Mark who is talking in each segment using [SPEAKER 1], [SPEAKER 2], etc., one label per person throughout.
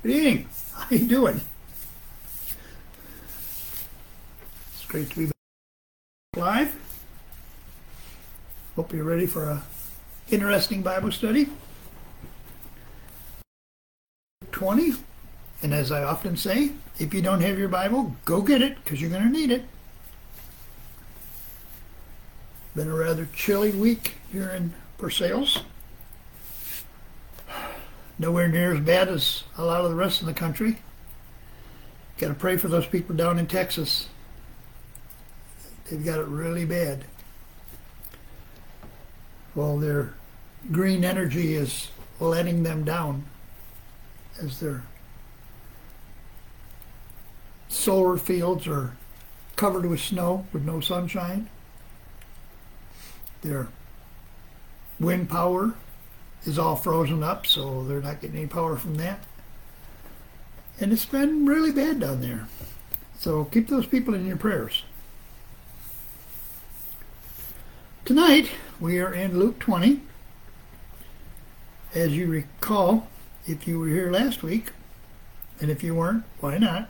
[SPEAKER 1] Good evening. How you doing? It's great to be back live. Hope you're ready for a interesting Bible study. 20. And as I often say, if you don't have your Bible, go get it because you're going to need it. Been a rather chilly week here in Versailles. Nowhere near as bad as a lot of the rest of the country. Got to pray for those people down in Texas. They've got it really bad. Well, their green energy is letting them down as their solar fields are covered with snow with no sunshine. Their wind power is all frozen up, so they're not getting any power from that. And it's been really bad down there. So keep those people in your prayers. Tonight, we are in Luke 20. As you recall, if you were here last week, and if you weren't, why not?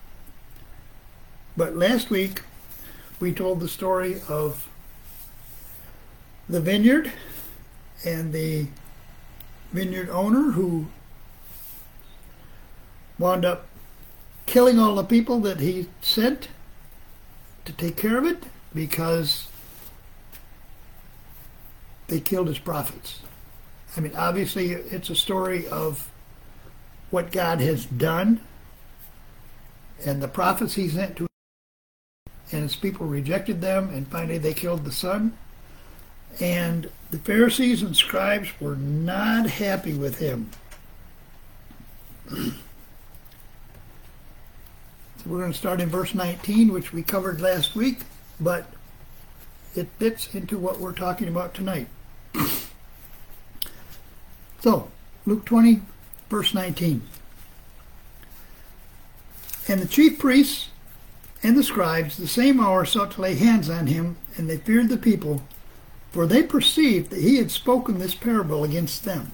[SPEAKER 1] But last week, we told the story of the vineyard and the vineyard owner who wound up killing all the people that he sent to take care of it because they killed his prophets. I mean, obviously, it's a story of what God has done and the prophets he sent to, and his people rejected them, and finally they killed the son. And the Pharisees and scribes were not happy with him. So we're going to start in verse 19, which we covered last week, but it fits into what we're talking about tonight. So, Luke 20, verse 19. And the chief priests and the scribes the same hour sought to lay hands on him, and they feared the people, for they perceived that he had spoken this parable against them.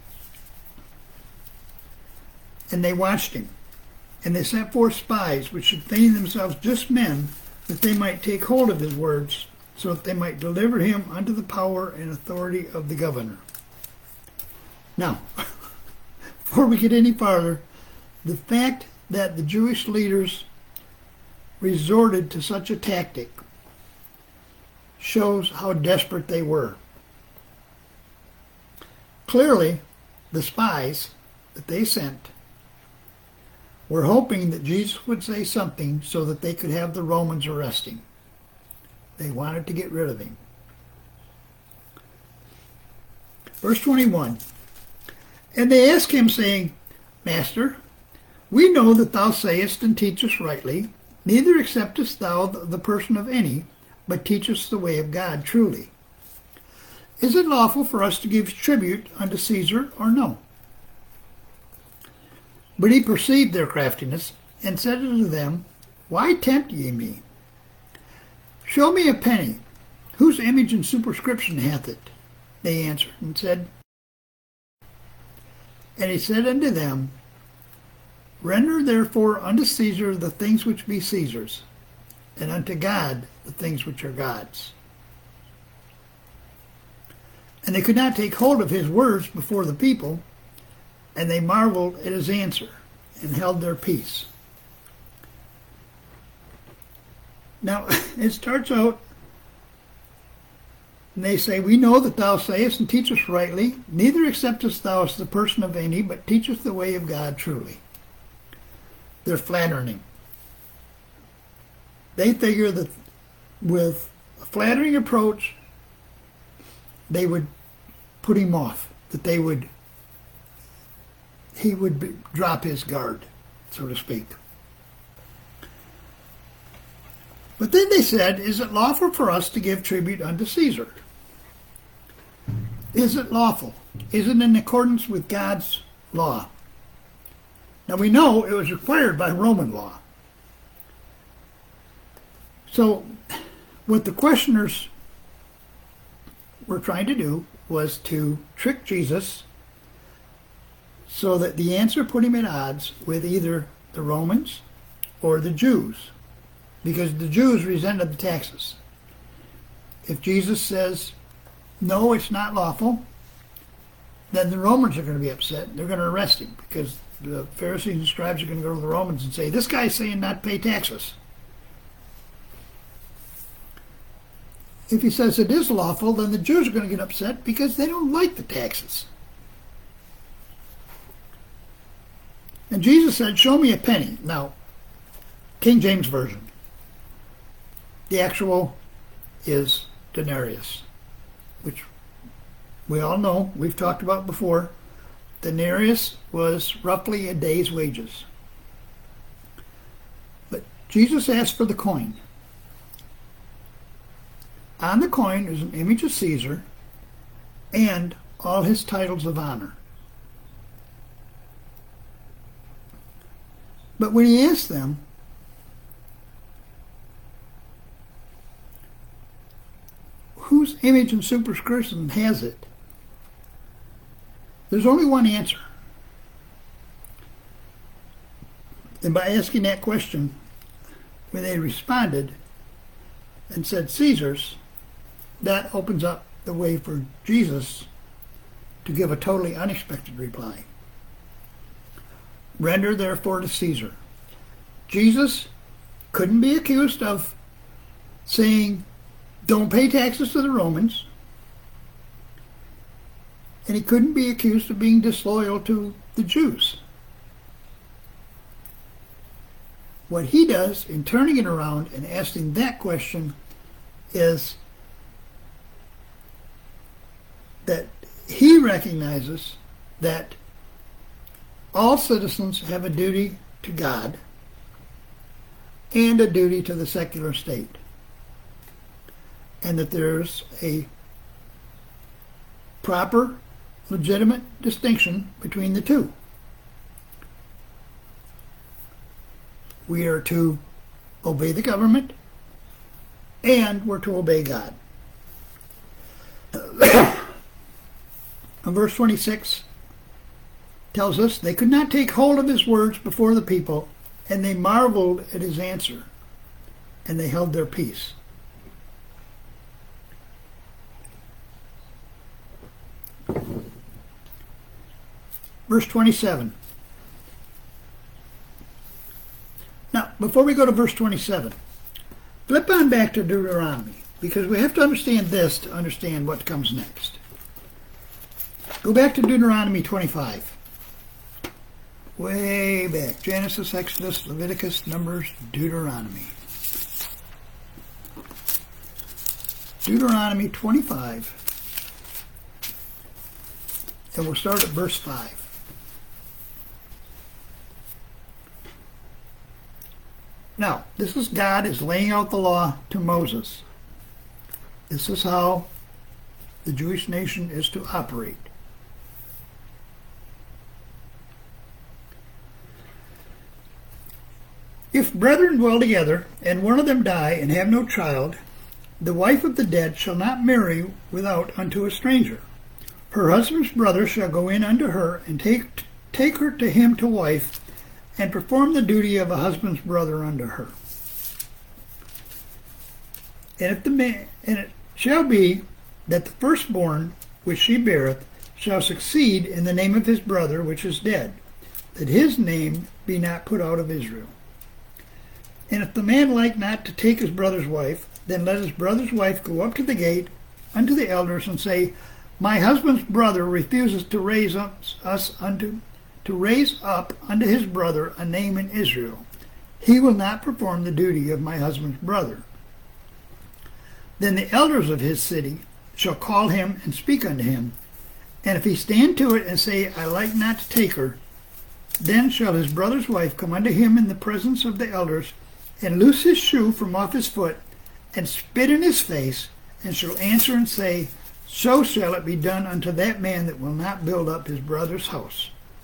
[SPEAKER 1] And they watched him, and they sent forth spies, which should feign themselves just men, that they might take hold of his words, so that they might deliver him unto the power and authority of the governor. Now, before we get any farther, the fact that the Jewish leaders resorted to such a tactic shows how desperate they were. Clearly, the spies that they sent were hoping that Jesus would say something so that they could have the Romans arrest him. They wanted to get rid of him. Verse 21. And they asked him, saying, Master, we know that thou sayest and teachest rightly, neither acceptest thou the person of any, but teachest the way of God truly. Is it lawful for us to give tribute unto Caesar, or no? But he perceived their craftiness, and said unto them, Why tempt ye me? Show me a penny. Whose image and superscription hath it? They answered and said, And he said unto them, Render therefore unto Caesar the things which be Caesar's, and unto God the things which are God's. And they could not take hold of his words before the people, and they marveled at his answer, and held their peace. Now, it starts out, and they say, We know that thou sayest and teachest rightly, neither acceptest thou as the person of any, but teachest the way of God truly. They're flattering him. They figure that with a flattering approach, they would put him off, that he would drop his guard, so to speak. But then they said, Is it lawful for us to give tribute unto Caesar? Is it lawful? Is it in accordance with God's law? Now we know it was required by Roman law. So what the questioners were trying to do was to trick Jesus So that the answer put him at odds with either the Romans or the Jews, because the Jews resented the taxes. If Jesus says, no, it's not lawful, then the Romans are going to be upset. They're going to arrest him, because the Pharisees and scribes are going to go to the Romans and say, this guy's saying not to pay taxes. If he says it is lawful, then the Jews are going to get upset because they don't like the taxes. And Jesus said, show me a penny. Now, King James Version. The actual is denarius, which we all know, we've talked about before. Denarius was roughly a day's wages. But Jesus asked for the coin. On the coin is an image of Caesar and all his titles of honor. But when he asked them, whose image and superscription has it? There's only one answer. And by asking that question, when they responded and said Caesar's, that opens up the way for Jesus to give a totally unexpected reply. Render therefore to Caesar. Jesus couldn't be accused of saying, don't pay taxes to the Romans. And he couldn't be accused of being disloyal to the Jews. What he does in turning it around and asking that question is that he recognizes that all citizens have a duty to God and a duty to the secular state, and that there's a proper, legitimate distinction between the two. We are to obey the government, and we're to obey God. Verse 26 tells us, they could not take hold of his words before the people, and they marveled at his answer, and they held their peace. Verse 27. Now, before we go to verse 27, flip on back to Deuteronomy, because we have to understand this to understand what comes next. Go back to Deuteronomy 25. Way back. Genesis, Exodus, Leviticus, Numbers, Deuteronomy. Deuteronomy 25. And we'll start at verse 5. Now, this is God is laying out the law to Moses. This is how the Jewish nation is to operate. If brethren dwell together, and one of them die and have no child, the wife of the dead shall not marry without unto a stranger. Her husband's brother shall go in unto her, and take her to him to wife, and perform the duty of a husband's brother unto her. And it shall be that the firstborn which she beareth shall succeed in the name of his brother which is dead, that his name be not put out of Israel. And if the man like not to take his brother's wife, then let his brother's wife go up to the gate unto the elders, and say, my husband's brother refuses to raise up unto his brother a name in Israel. He will not perform the duty of my husband's brother. Then the elders of his city shall call him and speak unto him. And if he stand to it and say, I like not to take her, then shall his brother's wife come unto him in the presence of the elders, and loose his shoe from off his foot, and spit in his face, and shall answer and say, so shall it be done unto that man that will not build up his brother's house.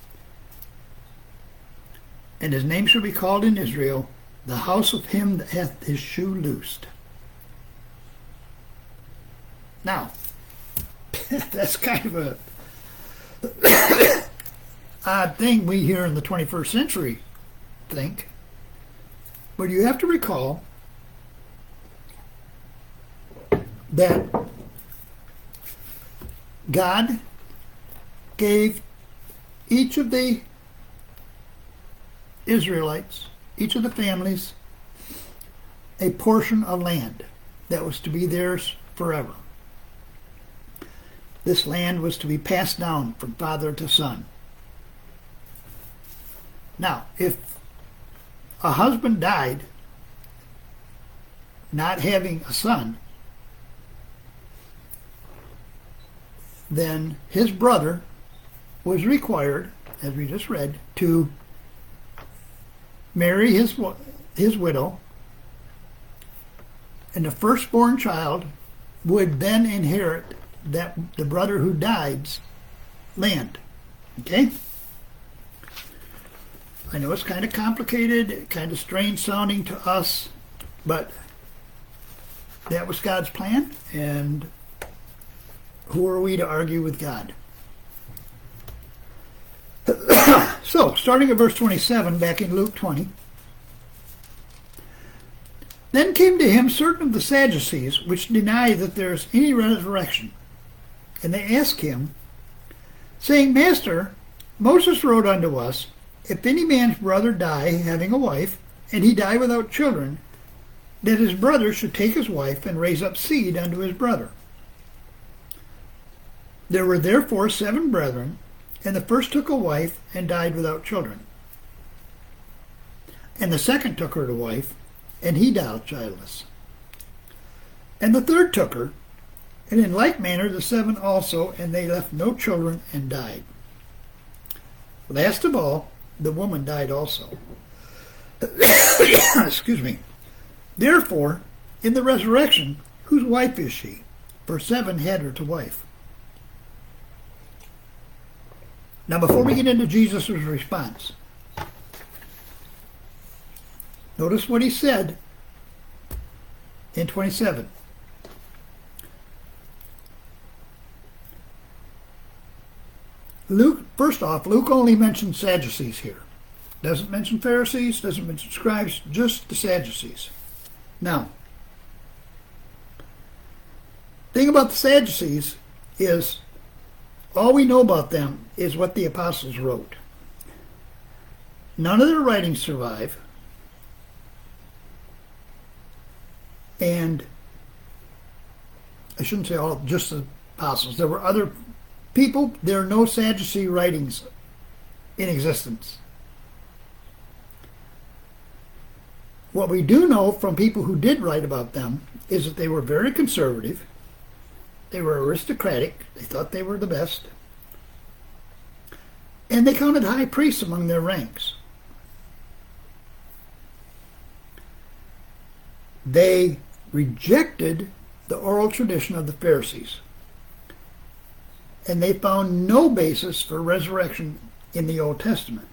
[SPEAKER 1] And his name shall be called in Israel, the house of him that hath his shoe loosed. Now, that's kind of odd thing we here in the 21st century think. But you have to recall that God gave each of the Israelites, each of the families, a portion of land that was to be theirs forever. This land was to be passed down from father to son. Now, if a husband died not having a son, then his brother was required, as we just read, to marry his widow, and the firstborn child would then inherit the brother who died's land. Okay? I know it's kind of complicated, kind of strange sounding to us, but that was God's plan, and who are we to argue with God? So, starting at verse 27, back in Luke 20. Then came to him certain of the Sadducees, which deny that there is any resurrection. And they asked him, saying, Master, Moses wrote unto us, if any man's brother die having a wife, and he die without children, that his brother should take his wife and raise up seed unto his brother. There were therefore 7 brethren, and the first took a wife and died without children. And the second took her to wife, and he died childless. And the third took her, and in like manner the 7 also, and they left no children and died. Last of all, the woman died also. Excuse me. Therefore, in the resurrection, whose wife is she? For 7 had her to wife. Now, before we get into Jesus' response, notice what he said in 27. First off, Luke only mentions Sadducees here. Doesn't mention Pharisees, doesn't mention scribes, just the Sadducees. Now, the thing about the Sadducees is all we know about them is what the apostles wrote. None of their writings survive. And I shouldn't say all, just the apostles. There were other people. There are no Sadducee writings in existence. What we do know from people who did write about them is that they were very conservative. They were aristocratic. They thought they were the best. And they counted high priests among their ranks. They rejected the oral tradition of the Pharisees. And they found no basis for resurrection in the Old Testament.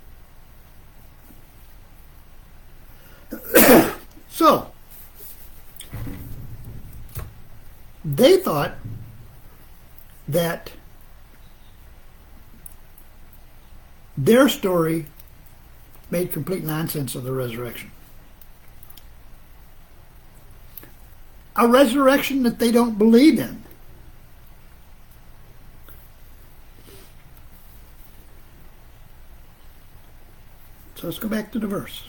[SPEAKER 1] So, they thought that their story made complete nonsense of the resurrection. A resurrection that they don't believe in. So let's go back to the verse.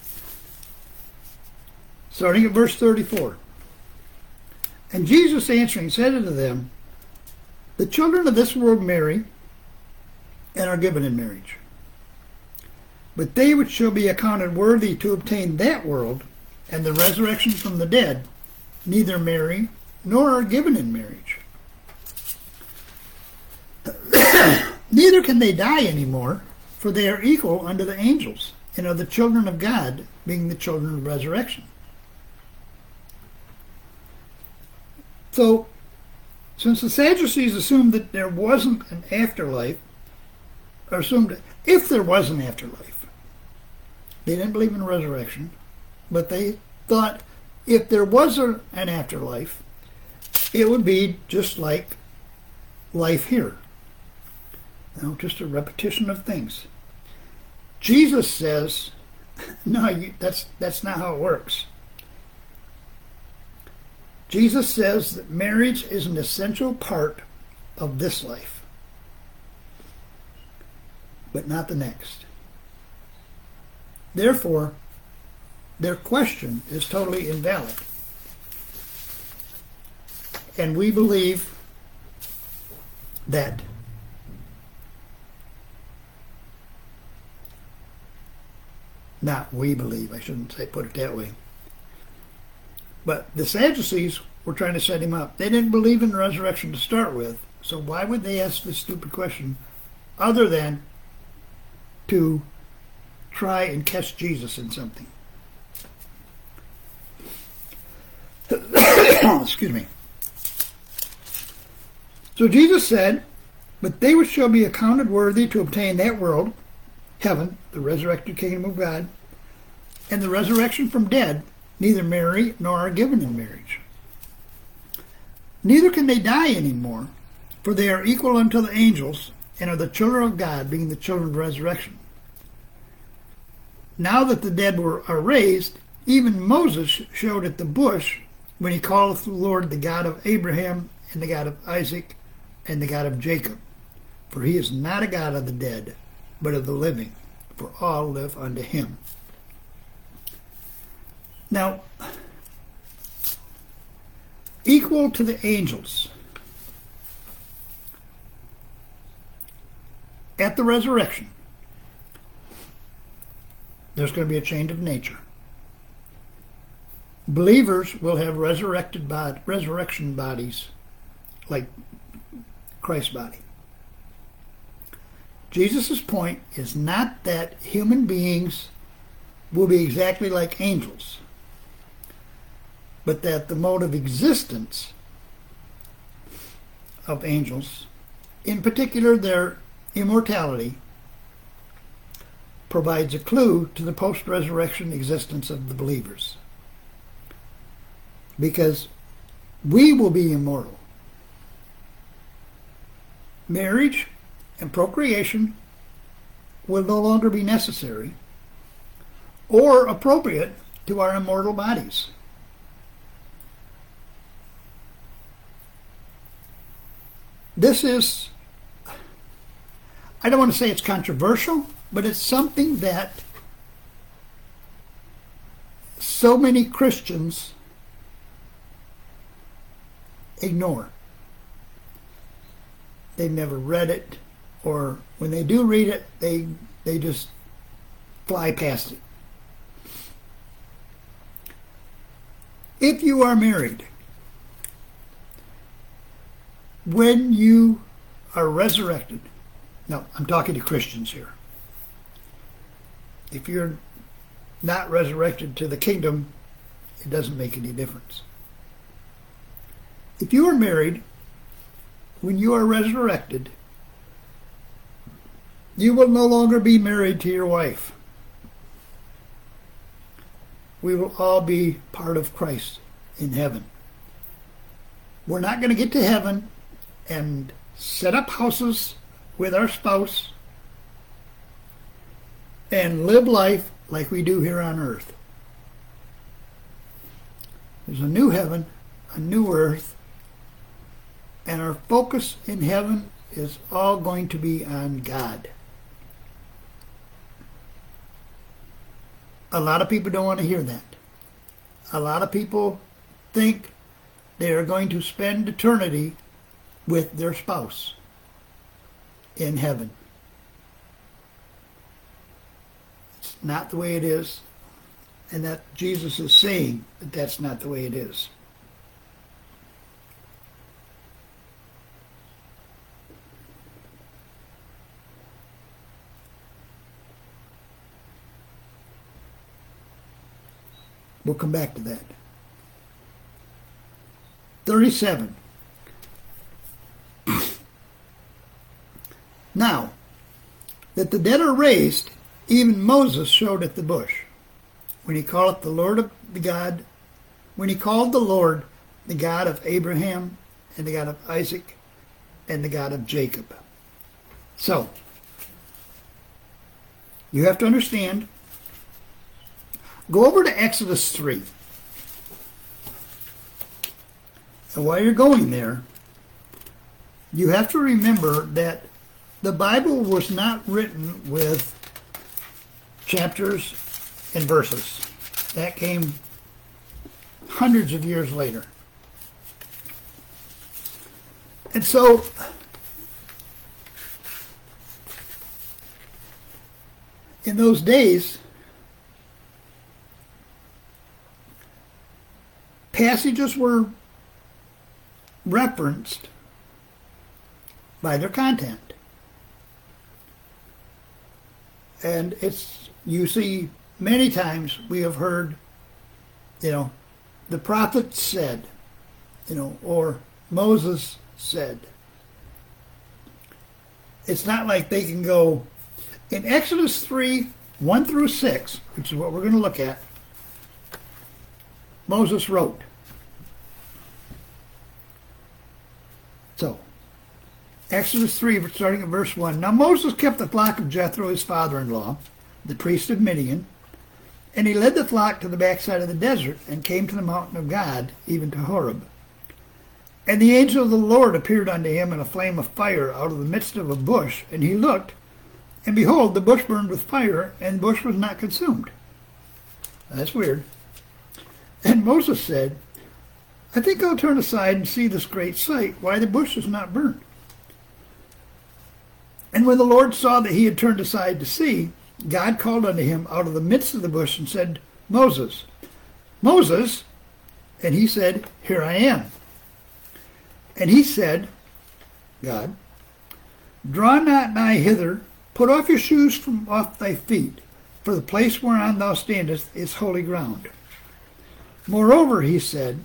[SPEAKER 1] Starting at verse 34. And Jesus answering said unto them, the children of this world marry and are given in marriage. But they which shall be accounted worthy to obtain that world and the resurrection from the dead neither marry nor are given in marriage. Neither can they die any more, for they are equal unto the angels, and are the children of God, being the children of resurrection. So, since the Sadducees assumed that there wasn't an afterlife, or assumed if there was an afterlife, they didn't believe in resurrection, but they thought if there was an afterlife, it would be just like life here. Just a repetition of things. Jesus says, no, that's not how it works. Jesus says that marriage is an essential part of this life, but not the next. Therefore, their question is totally invalid. And we believe that not we believe, I shouldn't say put it that way. But the Sadducees were trying to set him up. They didn't believe in the resurrection to start with, so why would they ask this stupid question other than to try and catch Jesus in something? Excuse me. So Jesus said, "But they which shall be accounted worthy to obtain that world, heaven, the resurrected kingdom of God, and the resurrection from dead, neither marry nor are given in marriage. Neither can they die any more, for they are equal unto the angels, and are the children of God, being the children of resurrection. Now that the dead are raised, even Moses showed at the bush, when he calleth the Lord the God of Abraham, and the God of Isaac, and the God of Jacob. For he is not a God of the dead, but of the living, for all live unto him." Now, equal to the angels. At the resurrection, there's going to be a change of nature. Believers will have resurrection bodies like Christ's body. Jesus' point is not that human beings will be exactly like angels, but that the mode of existence of angels, in particular their immortality, provides a clue to the post-resurrection existence of the believers. Because we will be immortal. Marriage and procreation will no longer be necessary or appropriate to our immortal bodies. This is, I don't want to say it's controversial, but it's something that so many Christians ignore. They've never read it, or when they do read it, they just fly past it. If you are married, when you are resurrected, now I'm talking to Christians here. If you're not resurrected to the kingdom, it doesn't make any difference. If you are married, when you are resurrected, you will no longer be married to your wife. We will all be part of Christ in heaven. We're not going to get to heaven and set up houses with our spouse and live life like we do here on earth. There's a new heaven, a new earth, and our focus in heaven is all going to be on God. A lot of people don't want to hear that. A lot of people think they are going to spend eternity with their spouse in heaven. It's not the way it is, and that Jesus is saying that that's not the way it is. We'll come back to that. 37. Now, that the dead are raised, even Moses showed at the bush, when he called the Lord the God of Abraham, and the God of Isaac, and the God of Jacob. So, you have to understand. Go over to Exodus 3. And while you're going there, you have to remember that the Bible was not written with chapters and verses. That came hundreds of years later. And so, in those days, passages were referenced by their content. And you see many times we have heard, the prophet said, or Moses said. It's not like they can go in Exodus 3, 1 through 6, which is what we're going to look at. Moses wrote. So, Exodus 3, starting at verse 1. Now Moses kept the flock of Jethro, his father-in-law, the priest of Midian, and he led the flock to the backside of the desert and came to the mountain of God, even to Horeb. And the angel of the Lord appeared unto him in a flame of fire out of the midst of a bush, and he looked, and behold, the bush burned with fire, and the bush was not consumed. That's weird. And Moses said, I think I'll turn aside and see this great sight, why the bush is not burnt. And when the Lord saw that he had turned aside to see, God called unto him out of the midst of the bush and said, Moses, Moses. And he said, Here I am. And he said, God, draw not nigh hither, put off your shoes from off thy feet, for the place whereon thou standest is holy ground. Moreover, he said,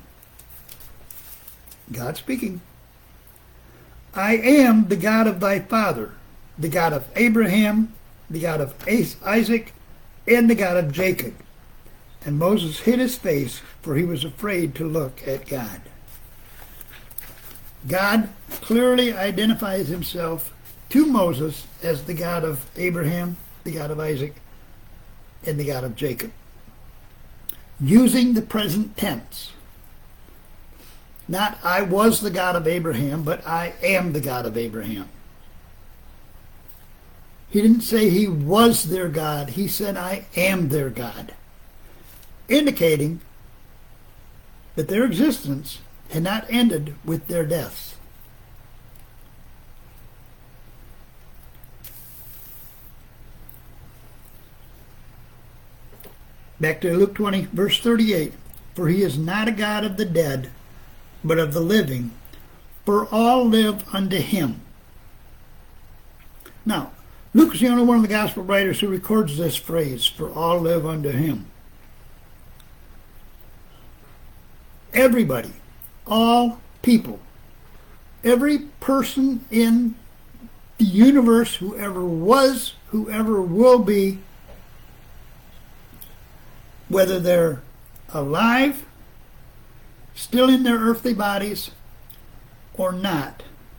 [SPEAKER 1] God speaking, I am the God of thy father, the God of Abraham, the God of Isaac, and the God of Jacob. And Moses hid his face, for he was afraid to look at God. God clearly identifies himself to Moses as the God of Abraham, the God of Isaac, and the God of Jacob, using the present tense. Not I was the God of Abraham, but I am the God of Abraham. He didn't say he was their God. He said I am their God, indicating that their existence had not ended with their deaths. Back to Luke 20, verse 38. For he is not a God of the dead, but of the living, for all live unto him. Now, Luke is the only one of the gospel writers who records this phrase, for all live unto him. Everybody, all people, every person in the universe, whoever was, whoever will be, whether they're alive, still in their earthly bodies, or not,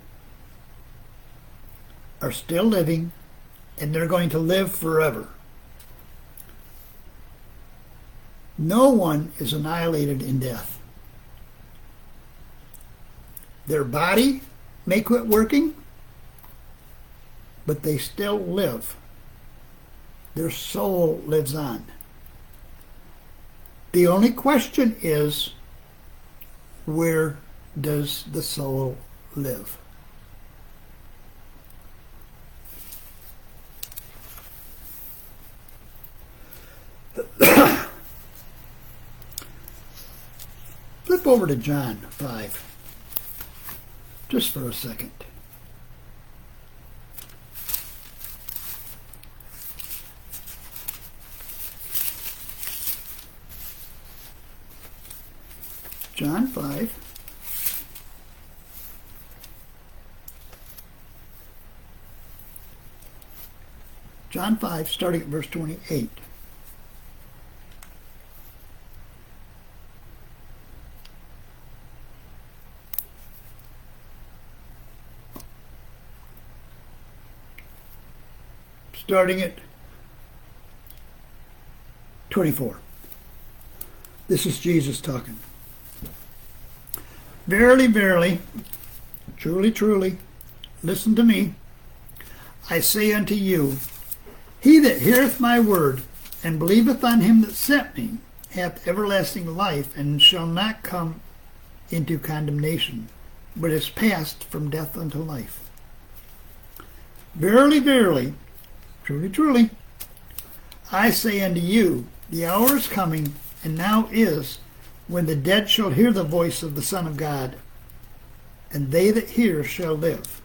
[SPEAKER 1] are still living, and they're going to live forever. No one is annihilated in death. Their body may quit working, but they still live. Their soul lives on. The only question is, where does the soul live? Flip over to John 5, just for a second. John 5. John 5, starting at verse 28. starting at 24. This is Jesus talking. Verily, verily, truly, truly, listen to me. I say unto you, he that heareth my word, and believeth on him that sent me, hath everlasting life, and shall not come into condemnation, but is passed from death unto life. Verily, verily, truly, truly, I say unto you, the hour is coming, and now is, when the dead shall hear the voice of the Son of God, and they that hear shall live.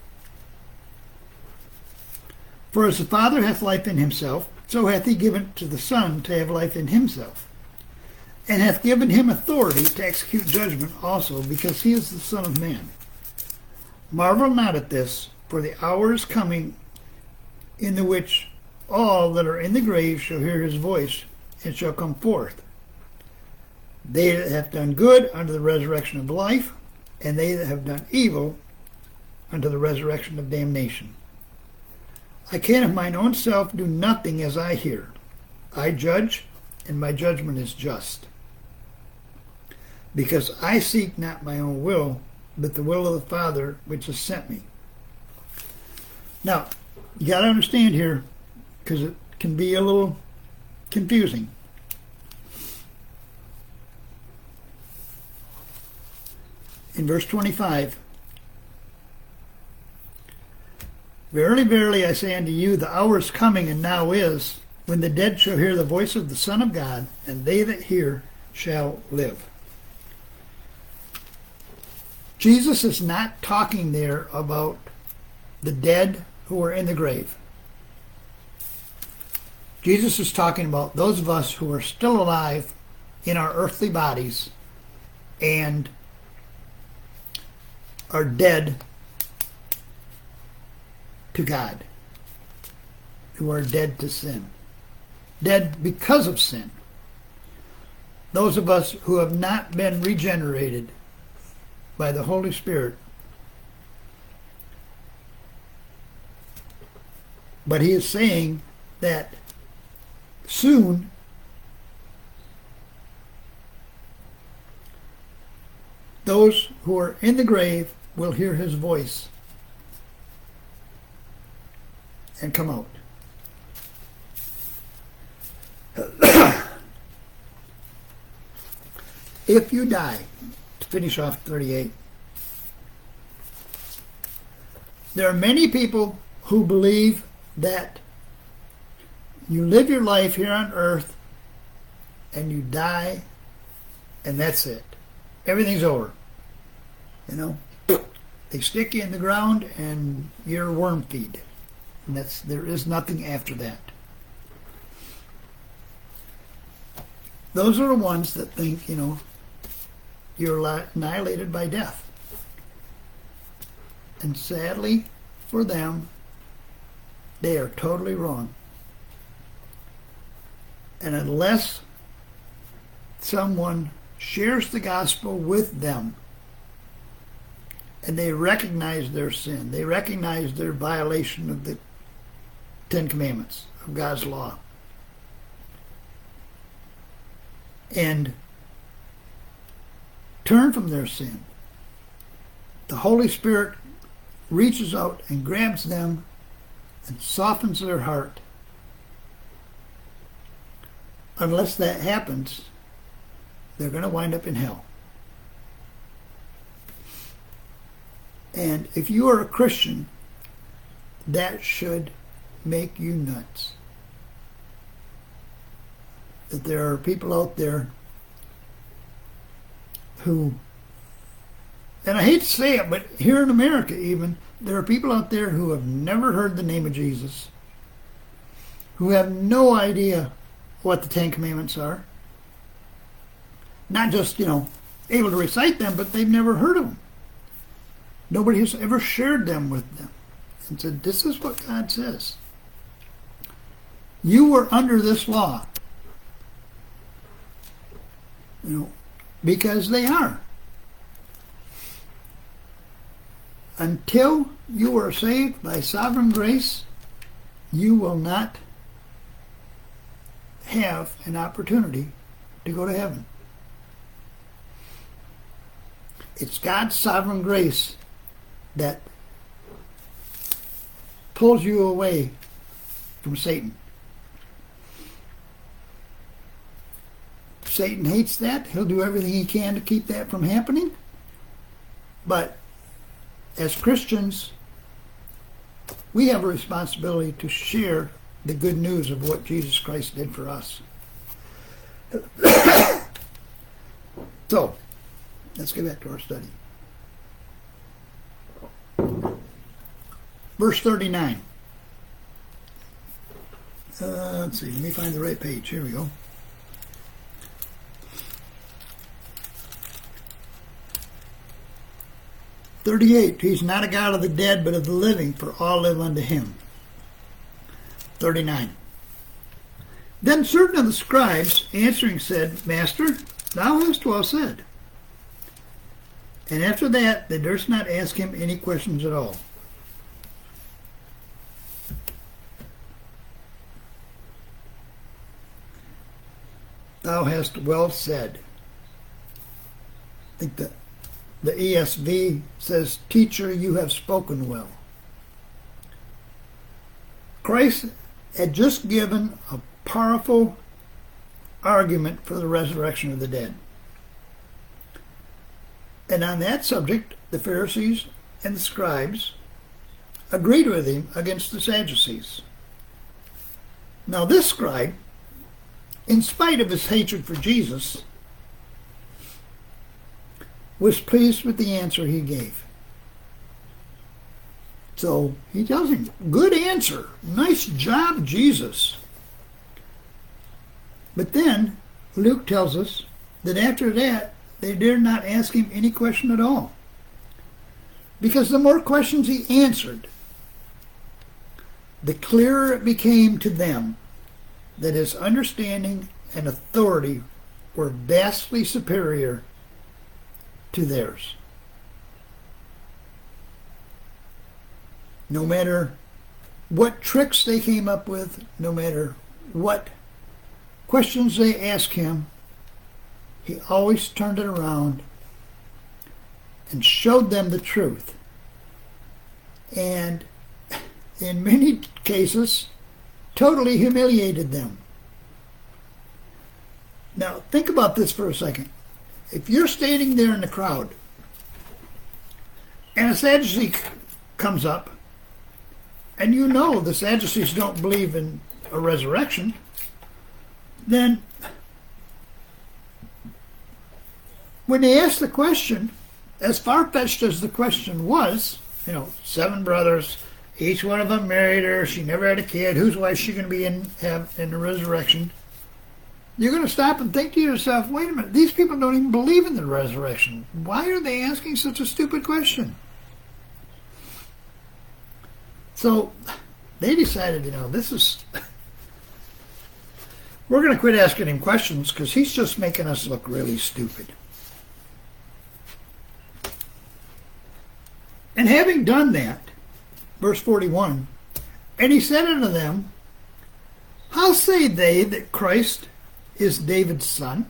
[SPEAKER 1] For as the Father hath life in himself, so hath he given to the Son to have life in himself, and hath given him authority to execute judgment also, because he is the Son of Man. Marvel not at this, for the hour is coming in the which all that are in the grave shall hear his voice, and shall come forth. They that have done good unto the resurrection of life, and they that have done evil unto the resurrection of damnation. I can of mine own self do nothing as I hear. I judge, and my judgment is just. Because I seek not my own will, but the will of the Father which has sent me. Now, you got to understand here, because it can be a little confusing. In verse 25, Verily, verily, I say unto you, the hour is coming, and now is, when the dead shall hear the voice of the Son of God, and they that hear shall live. Jesus is not talking there about the dead who are in the grave. Jesus is talking about those of us who are still alive in our earthly bodies and are dead to God, who are dead to sin. Dead because of sin. Those of us who have not been regenerated by the Holy Spirit. But he is saying that soon those who are in the grave will hear his voice and come out. If you die, to finish off 38, there are many people who believe that you live your life here on earth and you die and that's it. Everything's over. You know, they stick you in the ground and you're worm feed. And there is nothing after that. Those are the ones that think, you know, you're annihilated by death. And sadly for them, they are totally wrong. And unless someone shares the gospel with them and they recognize their sin, they recognize their violation of the Ten Commandments of God's law, and turn from their sin, the Holy Spirit reaches out and grabs them and softens their heart. Unless that happens, they're going to wind up in hell. And if you are a Christian, that should make you nuts. That there are people out there who, and I hate to say it, but here in America even, there are people out there who have never heard the name of Jesus, who have no idea what the Ten Commandments are. Not just, you know, able to recite them, but they've never heard of them. Nobody has ever shared them with them and said, this is what God says. You were under this law. You know, because they are. Until you are saved by sovereign grace you will not have an opportunity to go to heaven. It's God's sovereign grace that pulls you away from Satan. Satan hates that. He'll do everything he can to keep that from happening. But as Christians, we have a responsibility to share the good news of what Jesus Christ did for us. So, let's get back to our study. Verse 39. Let's see, let me find the right page. Here we go. "38, he's not a God of the dead, but of the living, for all live unto him." 39. "Then certain of the scribes answering said, Master, thou hast well said. And after that, they durst not ask him any questions at all." Thou hast well said. I think the ESV says, Teacher, you have spoken well. Christ had just given a powerful argument for the resurrection of the dead. And on that subject, the Pharisees and the scribes agreed with him against the Sadducees. Now this scribe, in spite of his hatred for Jesus, was pleased with the answer he gave. So he tells him, good answer. Nice job, Jesus. But then Luke tells us that after that, they dared not ask him any question at all. Because the more questions he answered, the clearer it became to them that his understanding and authority were vastly superior to theirs. No matter what tricks they came up with, no matter what questions they asked him, he always turned it around and showed them the truth. And in many cases, totally humiliated them. Now, think about this for a second. If you're standing there in the crowd and a Sadducee comes up, and you know the Sadducees don't believe in a resurrection, then when they ask the question, as far-fetched as the question was, 7 brothers, each one of them married her, she never had a kid, whose wife is she going to be in the resurrection? You're going to stop and think to yourself, wait a minute, these people don't even believe in the resurrection. Why are they asking such a stupid question? So they decided, we're going to quit asking him questions because he's just making us look really stupid. And having done that, verse 41, and he said unto them, how say they that Christ is David's son?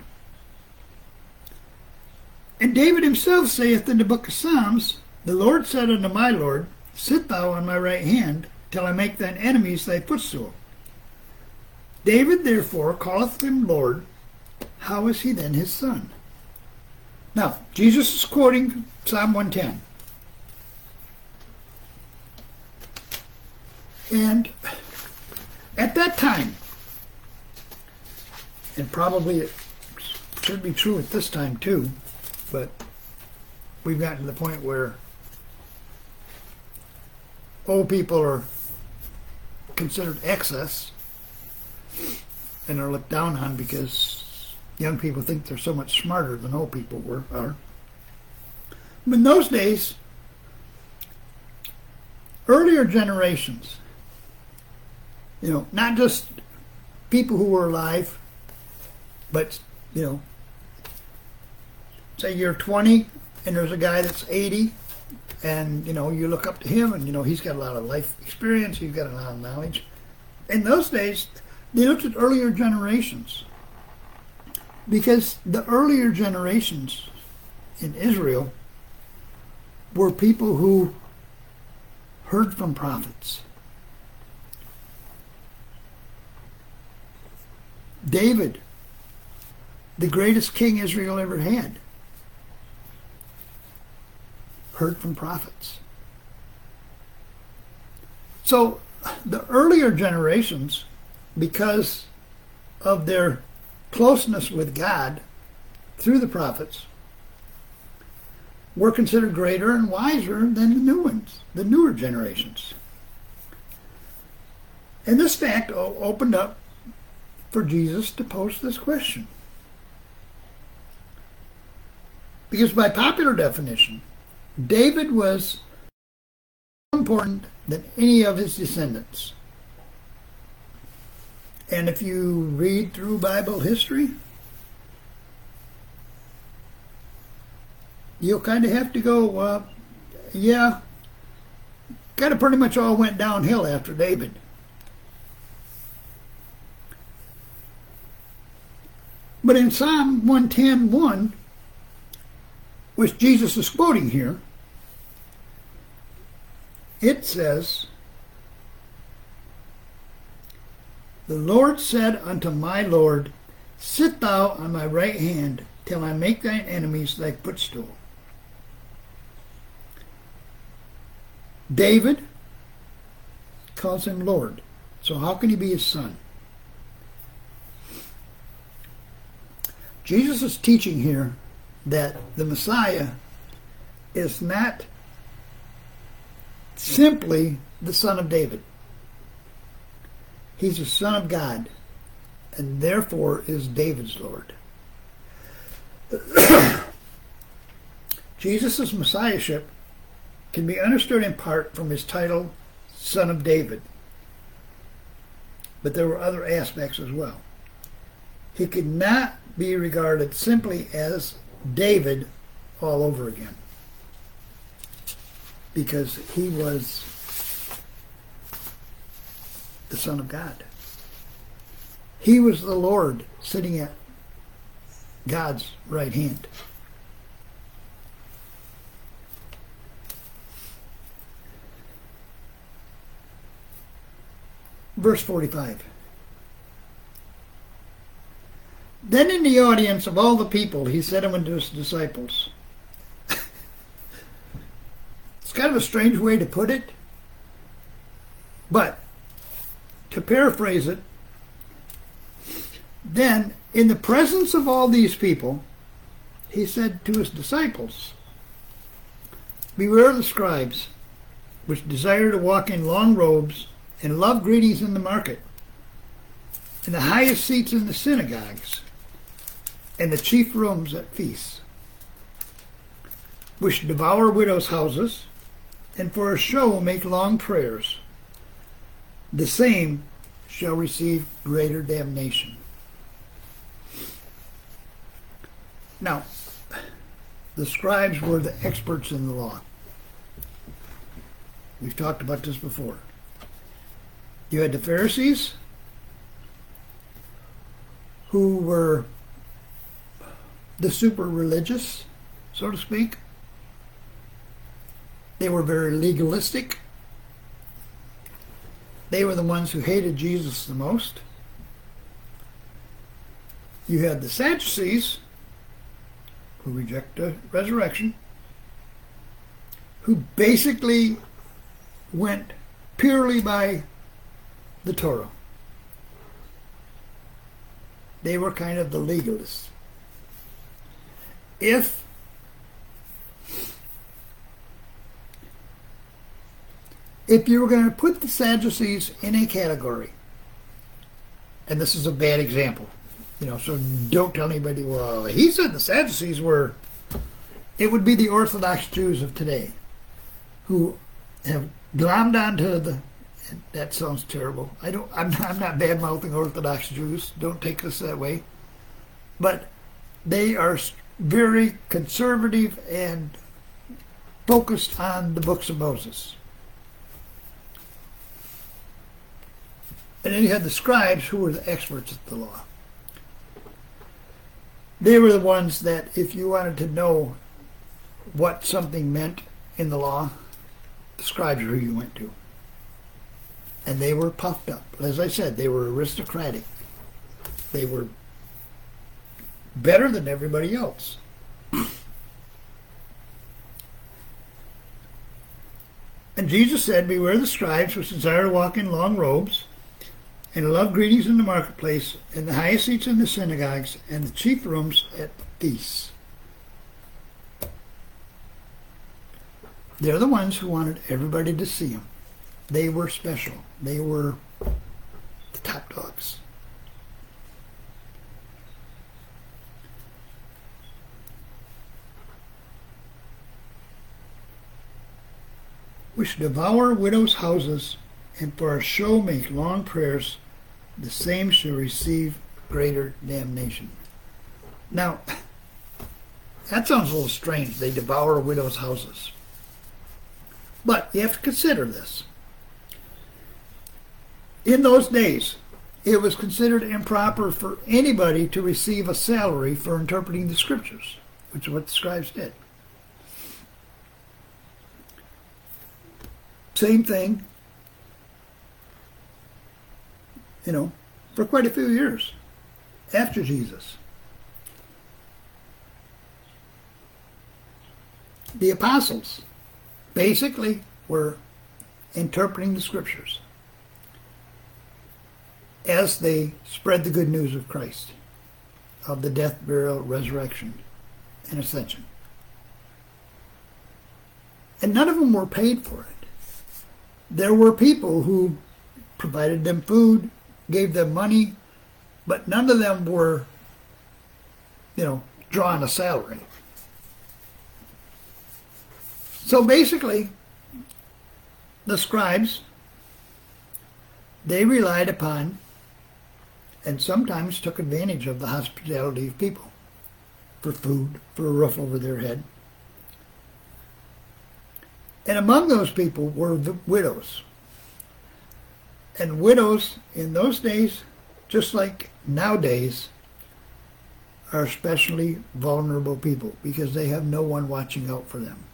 [SPEAKER 1] And David himself saith in the book of Psalms, the Lord said unto my Lord, sit thou on my right hand, till I make thine enemies thy footstool. David therefore calleth him Lord. How is he then his son? Now, Jesus is quoting Psalm 110. And at that time, and probably it should be true at this time too, but we've gotten to the point where old people are considered excess and are looked down on because young people think they're so much smarter than old people are. But in those days, earlier generations, not just people who were alive, but, say you're 20 and there's a guy that's 80 and, you look up to him and, he's got a lot of life experience, he's got a lot of knowledge. in those days, they looked at earlier generations. Because the earlier generations in Israel were people who heard from prophets. David, the greatest king Israel ever had, heard from prophets. So the earlier generations, because of their closeness with God through the prophets, were considered greater and wiser than the new ones, the newer generations. And this fact opened up for Jesus to pose this question. Because by popular definition, David was more important than any of his descendants. And if you read through Bible history, you'll kind of have to go, kind of pretty much all went downhill after David. But in Psalm 110:1, which Jesus is quoting here, it says, "The Lord said unto my Lord, Sit thou on my right hand, till I make thine enemies thy footstool." David calls him Lord. So how can he be his son? Jesus is teaching here that the Messiah is not simply the son of David. He's the son of God, and therefore is David's Lord. Jesus' messiahship can be understood in part from his title, Son of David. But there were other aspects as well. He could not be regarded simply as David all over again, because he was the Son of God. He was the Lord sitting at God's right hand. Verse 45. Then in the audience of all the people, he said unto his disciples. It's kind of a strange way to put it, but to paraphrase it, then in the presence of all these people, he said to his disciples, Beware the scribes, which desire to walk in long robes and love greetings in the market, and the highest seats in the synagogues, and the chief rooms at feasts, which devour widows' houses, and for a show make long prayers. The same shall receive greater damnation. Now, the scribes were the experts in the law. We've talked about this before. You had the Pharisees, who were the super religious, so to speak. They were very legalistic. They were the ones who hated Jesus the most. You had the Sadducees, who reject the resurrection, who basically went purely by the Torah. They were kind of the legalists. If you were going to put the Sadducees in a category, and this is a bad example, so don't tell anybody, well, he said the Sadducees were, it would be the Orthodox Jews of today, who have glommed onto the, that sounds terrible. I'm not bad-mouthing Orthodox Jews. Don't take this that way. But they are very conservative and focused on the books of Moses. And then you had the scribes, who were the experts at the law. They were the ones that, if you wanted to know what something meant in the law, the scribes are who you went to. And they were puffed up. As I said, they were aristocratic. They were better than everybody else. And Jesus said, "Beware the scribes which desire to walk in long robes, and to love greetings in the marketplace, and the highest seats in the synagogues, and the chief rooms at feasts." They're the ones who wanted everybody to see them. They were special. They were the top dogs. Which devour widows' houses, and for a show make long prayers, the same shall receive greater damnation. Now, that sounds a little strange. They devour widows' houses. But you have to consider this. In those days, it was considered improper for anybody to receive a salary for interpreting the scriptures, which is what the scribes did. Same thing, for quite a few years after Jesus. The apostles basically were interpreting the scriptures as they spread the good news of Christ, of the death, burial, resurrection, and ascension. And none of them were paid for it. There were people who provided them food, gave them money, but none of them were, drawing a salary. So basically, the scribes, they relied upon and sometimes took advantage of the hospitality of people for food, for a roof over their head. And among those people were the widows. And widows in those days, just like nowadays, are especially vulnerable people because they have no one watching out for them.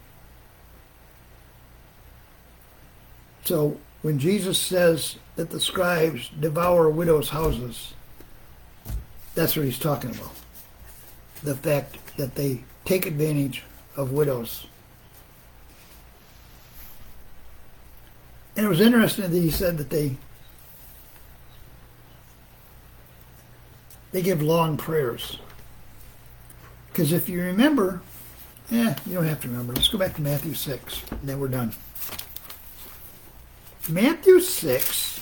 [SPEAKER 1] So when Jesus says that the scribes devour widows' houses, that's what he's talking about. The fact that they take advantage of widows. And it was interesting that he said that they give long prayers. Because if you remember, you don't have to remember. Let's go back to Matthew 6, and then we're done. Matthew 6.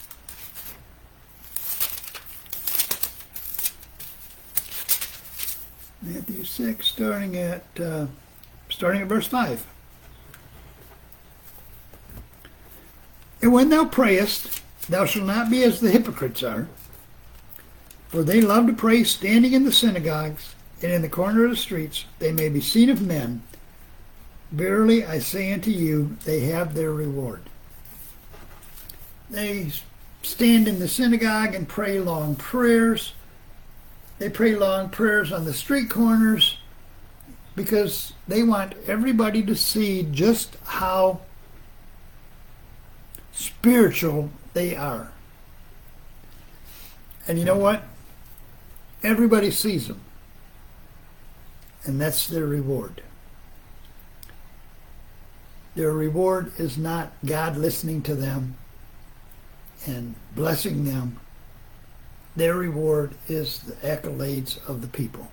[SPEAKER 1] Matthew 6, starting at verse 5. And when thou prayest, thou shalt not be as the hypocrites are, for they love to pray standing in the synagogues and in the corner of the streets, they may be seen of men. Verily I say unto you, they have their reward. They stand in the synagogue and pray long prayers. They pray long prayers on the street corners because they want everybody to see just how spiritual they are. And you know what? Everybody sees them. And that's their reward. Their reward is not God listening to them and blessing them. Their reward is the accolades of the people.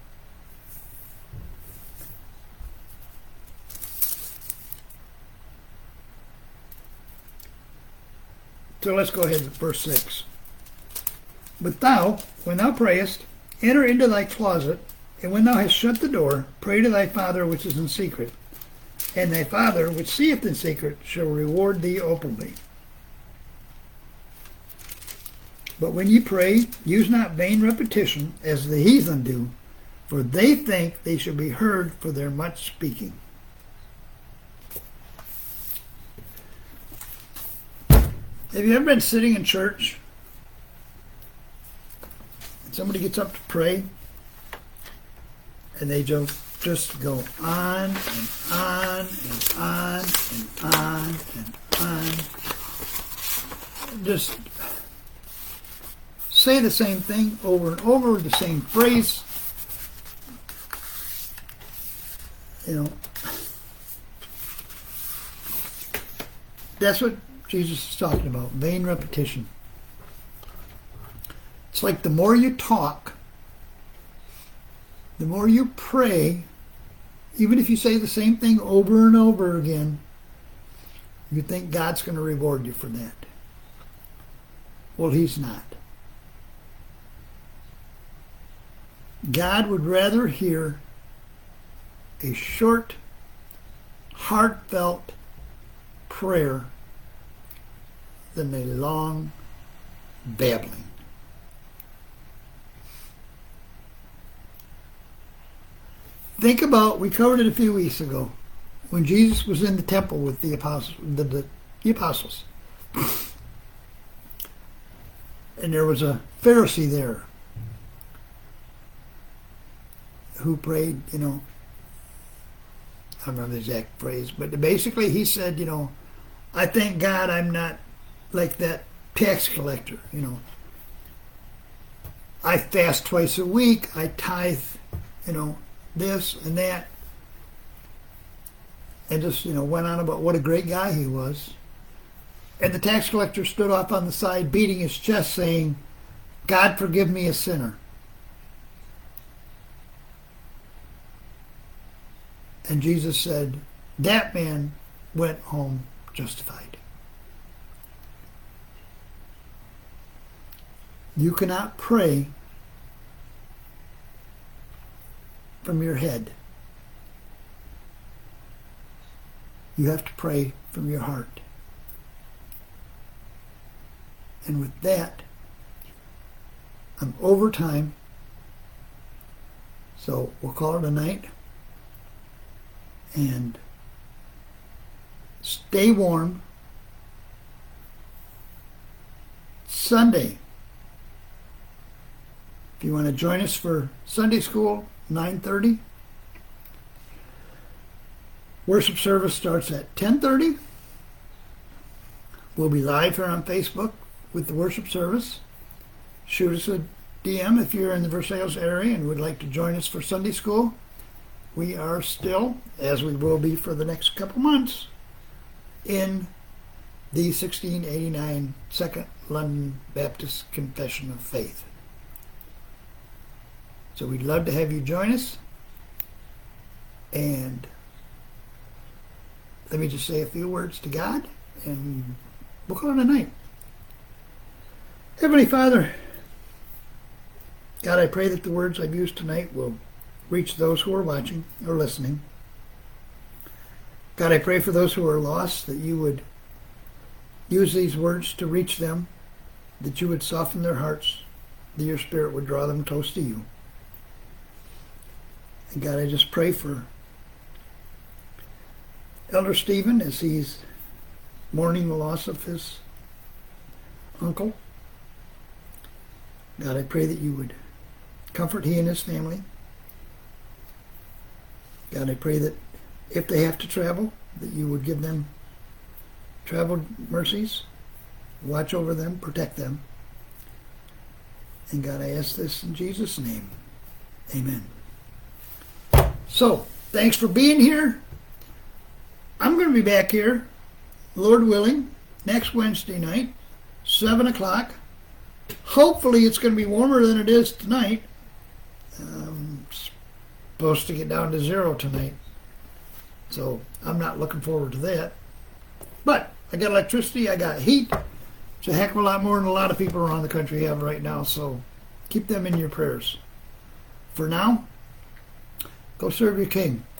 [SPEAKER 1] So let's go ahead to verse 6. But thou, when thou prayest, enter into thy closet, and when thou hast shut the door, pray to thy Father which is in secret. And thy Father which seeth in secret shall reward thee openly. But when ye pray, use not vain repetition, as the heathen do, for they think they shall be heard for their much speaking. Have you ever been sitting in church somebody gets up to pray, and they just go on and on and on and on and on. Just say the same thing over and over, the same phrase. You know, that's what Jesus is talking about, vain repetition. It's like the more you talk, the more you pray, even if you say the same thing over and over again, you think God's going to reward you for that. Well, He's not. God would rather hear a short, heartfelt prayer than a long babbling. Think about, we covered it a few weeks ago, when Jesus was in the temple with the apostles. And there was a Pharisee there who prayed, I don't remember the exact phrase, but basically he said, I thank God I'm not like that tax collector, I fast twice a week, I tithe, this and that, and just, went on about what a great guy he was. And the tax collector stood off on the side, beating his chest, saying, God forgive me, a sinner. And Jesus said, that man went home justified. You cannot pray from your head. You have to pray from your heart. And with that, I'm over time, so we'll call it a night. And stay warm. Sunday, if you want to join us for Sunday school, 9:30. Worship service starts at 10:30. We'll be live here on Facebook with the worship service. Shoot us a DM if you're in the Versailles area and would like to join us for Sunday school. We are still, as we will be for the next couple months, in the 1689 Second London Baptist Confession of Faith. So we'd love to have you join us. And let me just say a few words to God, and we'll call it a night. Heavenly Father, God, I pray that the words I've used tonight will reach those who are watching or listening. God, I pray for those who are lost that you would use these words to reach them, that you would soften their hearts, that your Spirit would draw them close to you. And God, I just pray for Elder Stephen as he's mourning the loss of his uncle. God, I pray that you would comfort he and his family. God, I pray that if they have to travel, that you would give them travel mercies, watch over them, protect them. And God, I ask this in Jesus' name. Amen. So, thanks for being here. I'm going to be back here, Lord willing, next Wednesday night, 7 o'clock. Hopefully it's going to be warmer than it is tonight. Supposed to get down to 0 tonight. So I'm not looking forward to that. But I got electricity, I got heat. It's a heck of a lot more than a lot of people around the country have right now. So keep them in your prayers. For now, go serve your King.